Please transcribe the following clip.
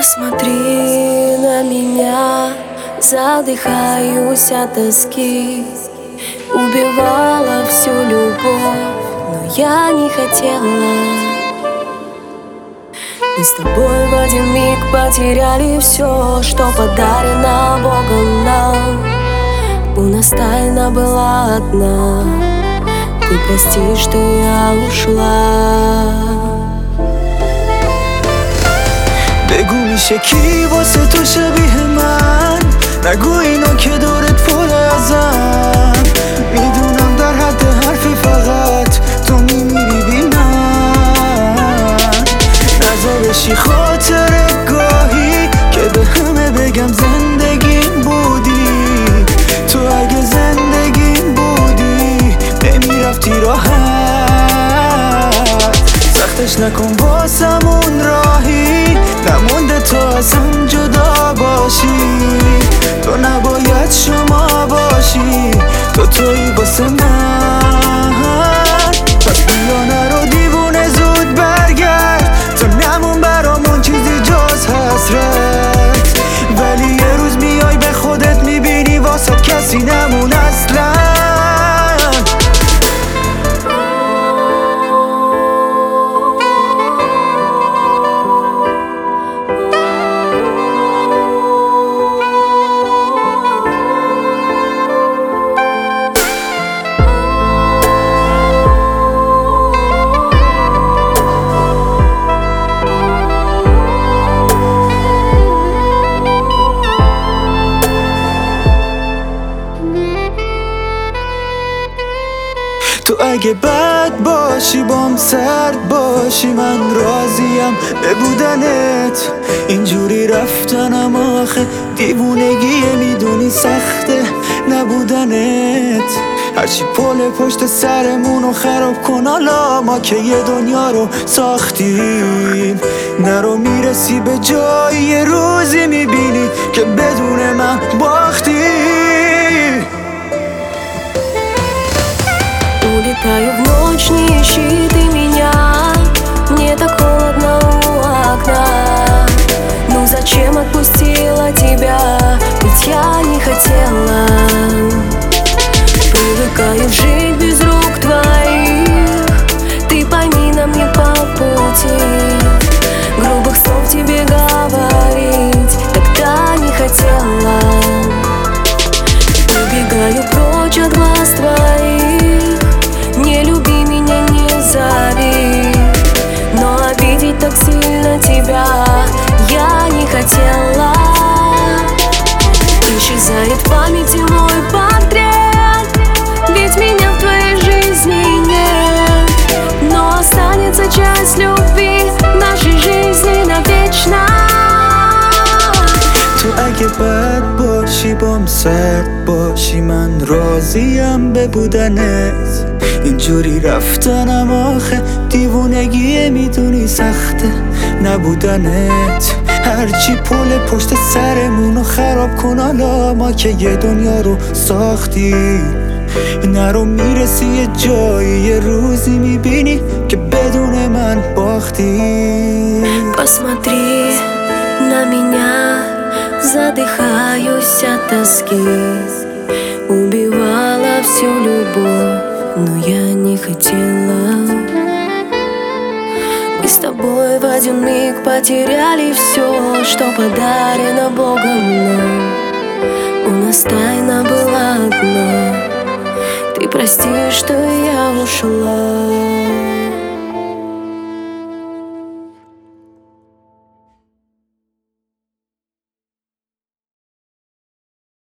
Посмотри на меня, задыхаюсь от тоски. Убивала всю любовь, но я не хотела. Мы с тобой в один миг потеряли все, что подарено Богом нам. У нас тайна была одна. Ты прости, что я ушла. بگو میشه کی واسه تو شبیه من؟ نگو اینو که دورت پر ازم. میدونم در حد حرفی فقط تو میمیری من. نزا بشی خاطر گاهی که به همه بگم زندگیم بودی. تو اگه زندگیم بودی نمیرفتی راحت. سختش نکن واسمون راهی، نمونده تو از هم جدا باشی. تو نباید شما باشی، تو تویی واسه من. پس بیا نرو دیوونه زود برگرد، تو نمون برامون چیزی جز حسرت. ولی یه روز میای به خودت میبینی واسه کسی نمون اصلا. تو اگه بد باشی بام سرد باشی، من راضیم به بودنت. اینجوری رفتنم آخه دیوونگیه، میدونی سخته نبودنت. هرچی پل پشت سرمونو خراب کن حالا، ما که یه دنیا رو ساختیم. نرو میرسی به جایی، یه روزی میبینی که بدون من باختی. Улетаю в ночь, не ищи ты меня. Мне так холодно у окна. Ну зачем отпустила тебя? Ведь я не хотела. Привыкаю жить без рук твоих. Ты пойми, нам не по пути. Грубых слов тебе говорить тогда не хотела. Убегаю прочь от глаз твоих. Не люби меня, не зови. Но обидеть так сильно тебя я не хотела. Исчезает в памяти мой портрет, ведь меня в твоей жизни нет. Но останется часть любви нашей жизни навечно. تو اگه بد باشی بام سرد باشی، من راضیم به بودنت. اینجوری رفتنم آخه دیوونگیه، میدونی سخته نبودنت. هرچی پل پشت سرمونو خراب کن حالا، ما که یه دنیا رو ساختیم. نرو میرسی یه جایی، یه روزی میبینی که بدون من باختی. Посмотри на меня, задыхаюсь от тоски. Убивала всю любовь, но я не хотела. Мы с тобой в один миг потеряли все, что подарено Богом нам. У нас тайна была одна. Ты прости, что я ушла.